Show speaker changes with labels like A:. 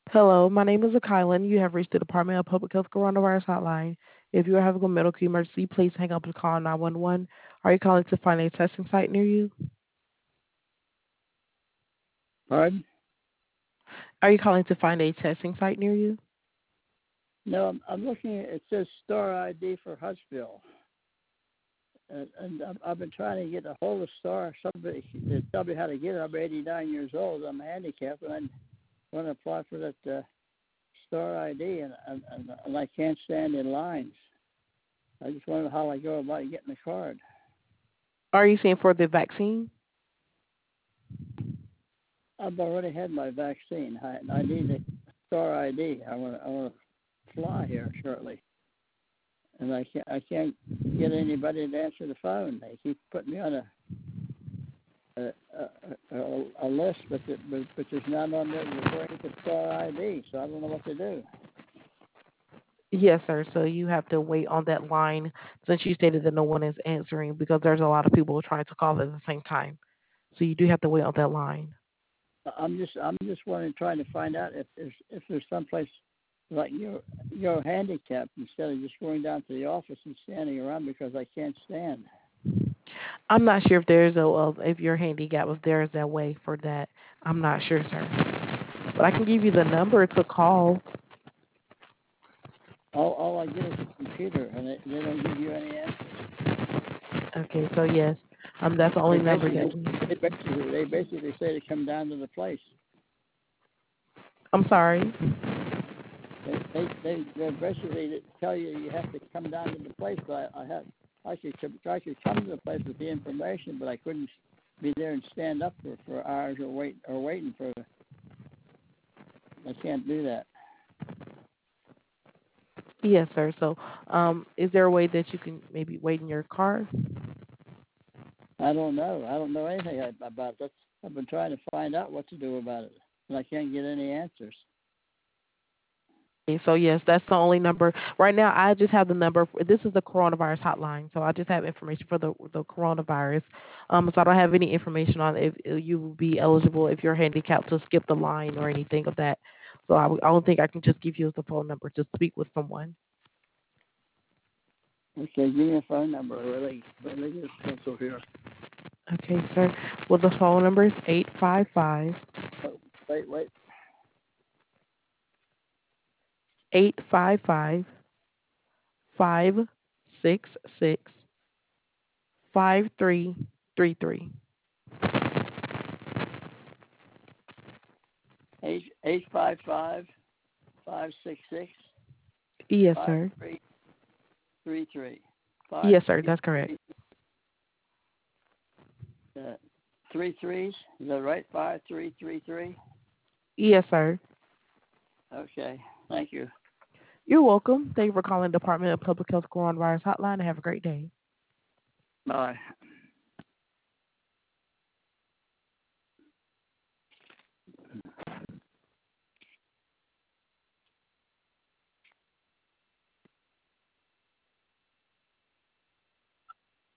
A: Hello, my name is Akylin. You have reached the Department of Public Health Coronavirus Hotline. If you are having a medical emergency, please hang up and call 911. Are you calling to find a testing site near you?
B: Pardon?
A: Are you calling to find a testing site near you?
B: No, I'm looking at it says Star ID for Huntsville. And I've been trying to get a hold of Star. Somebody to tell me how to get it. I'm 89 years old. I'm handicapped, and I want to apply for that Star ID, and I can't stand in lines. I just wonder how I go about getting the card.
A: Are you saying for the vaccine?
B: I've already had my vaccine. I need a Star ID. I want to fly here shortly, and I can't get anybody to answer the phone. They keep putting me on a list, but there's none on there referring to Star ID, so I don't know what to do.
A: Yes, sir. So you have to wait on that line since you stated that no one is answering because there's a lot of people trying to call at the same time. So you do have to wait on that line.
B: I'm just wanting trying to find out if there's someplace like you're handicapped instead of just going down to the office and standing around because I can't stand.
A: I'm not sure if there's if your handicap if there is that way for that. I'm not sure, sir. But I can give you the number to call.
B: All I get is a computer, and they don't give you any answers.
A: Okay, so yes, that's the
B: They
A: only number that
B: basically
A: can.
B: they basically say to come down to the place.
A: I'm sorry.
B: They basically tell you have to come down to the place. But I could come to the place with the information, but I couldn't be there and stand up for hours or waiting for. I can't do that.
A: Yes, sir. So, is there a way that you can maybe wait in your car?
B: I don't know. I don't know anything about that. I've been trying to find out what to do about it, and I can't get any answers.
A: Okay, so yes, that's the only number right now. I just have the number. This is the coronavirus hotline, so I just have information for the coronavirus. So I don't have any information on if you will be eligible if you're handicapped to skip the line or anything of that. So I don't think I can just give you the phone number to speak with someone.
B: Okay, give me a phone number. Really get a pencil here.
A: Okay, sir. Well, the phone number is 855
B: Oh, wait.
A: 855 566 5333.
B: 855-566
A: Yes,
B: five
A: sir.
B: three three three five
A: Yes, sir.
B: three
A: That's correct.
B: uh, three threes. Is that right? 5333.
A: Yes, sir.
B: Okay. Thank you.
A: You're welcome. Thank you for calling Department of Public Health Coronavirus Hotline and have a great day.
B: Bye.